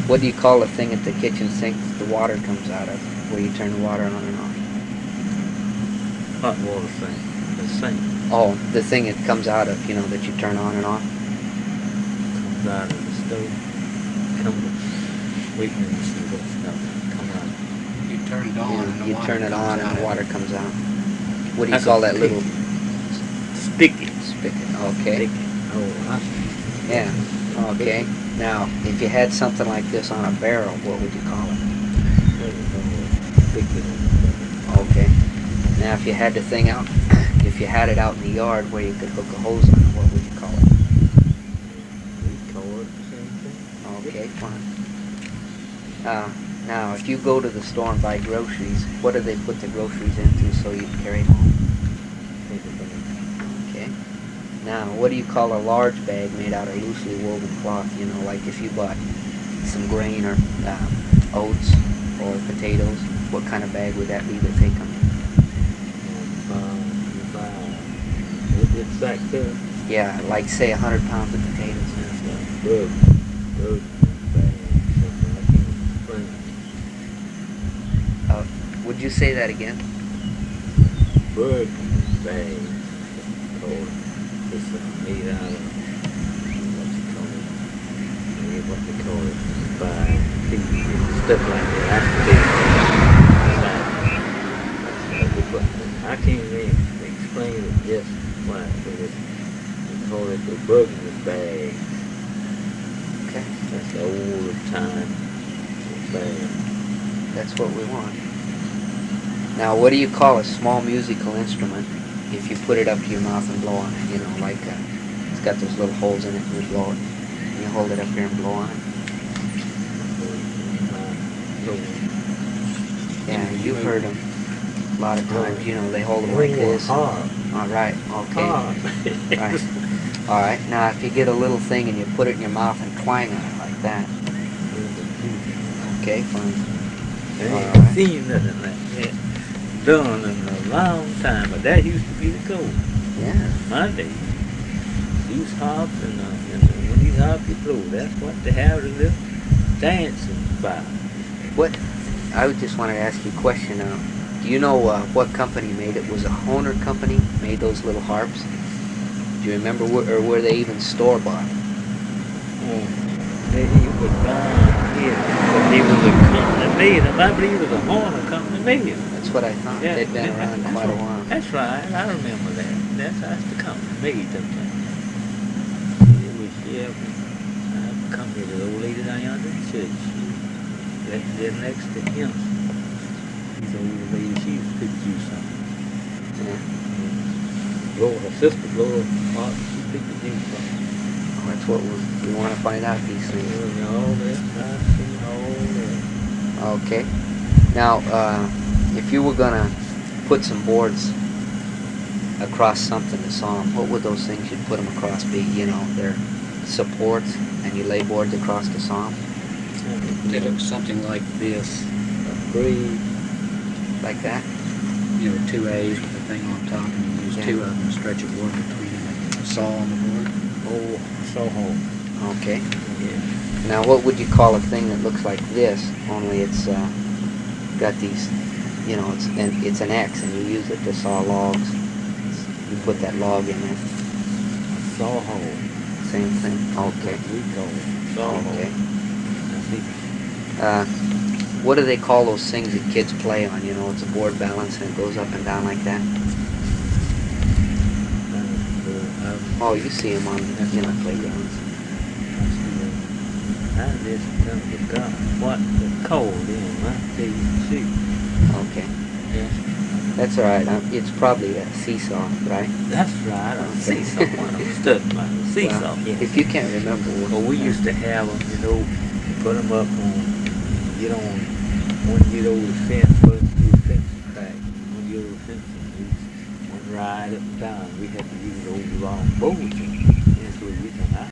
What do you call the thing at the kitchen sink that the water comes out of, where you turn the water on and off? Hot water thing. The sink. Oh, the thing it comes out of, that you turn on and off? Comes out of the stove. Waiting to see what's come out. You turn it on and the You water turn it comes on and out the of water it. comes out. What do you That's call a that little Spigot. spigot? Okay. Spigot. Oh, Yeah. Okay. Now, if you had something like this on a barrel, what would you call it? Spigot. Okay. Now, if you had the thing out, if you had it out in the yard where you could hook a hose on it, what would you call it? We call it the same thing. Okay, fine. Now, if you go to the store and buy groceries, what do they put the groceries into so you can carry home? Okay. Now, what do you call a large bag made out of loosely woven cloth? Like if you bought some grain or oats or potatoes, what kind of bag would that be to take them in? It's like this. Yeah, like say 100 pounds of potatoes. Bug bag. Would you say that again? Bug bag. It's made out of what they call it, by stuff like that. I can't even explain it just why, but we call it the bug bag. Okay. That's the old time bag. That's what we want. Now, what do you call a small musical instrument if you put it up to your mouth and blow on it? It's got those little holes in it and you blow it. And you hold it up here and blow on it. Yeah, you've heard them a lot of times. They hold them like this. All right. Okay. Right. All right. Now, if you get a little thing and you put it in your mouth and twang on it like that. Okay, fine. I ain't seen nothing like that done in a long time, but that used to be the code. Yeah. My day. These hops and when these hops you blow, that's what they have to live dancing by. What? I just wanted to ask you a question. Do you know what company made it? Was a Hohner company made those little harps? Do you remember, or were they even store bought? They was down here, but they was a company made them. I believe it was a Hohner company made them. That's what I thought. Yeah, They'd been around quite a while. That's right. I remember that. That's the company made them things. It was I come here, the old lady down yonder in church. That there next to him. She's an old lady. She used to pick you something. Yeah. Blow her sister, blow her heart. She picked the juice something. That's what we want to find out, these things. All that. I've seen all that. Okay. Now, if you were going to put some boards across something to saw them, what would those things you'd put them across be? They're supports, and you lay boards across to saw them? They look something like this. Breathe. Like that? 2 A's with the thing on top, and you use two of them to stretch a board between them and a saw on the board. Oh, so home. Okay. Yeah. Now, what would you call a thing that looks like this, only it's got these, it's an X, and you use it to saw logs. You put that log in there. Saw hole. Same thing. Okay. We call it saw Okay. hole. What do they call those things that kids play on? It's a board balance and it goes up and down like that. Oh, you see them on, playgrounds. I just forgot what the code is. I tell you, Okay. yeah. That's all right. It's probably a seesaw, right? That's right. A seesaw. I'm stuck by the seesaw. Well, Yeah. if you can't remember, Well, we used to have them, put them up on, get on one get over the fence, put them through the fence crack, one get over the fence and one ride up and down. We had to use those long boats. And so we can, I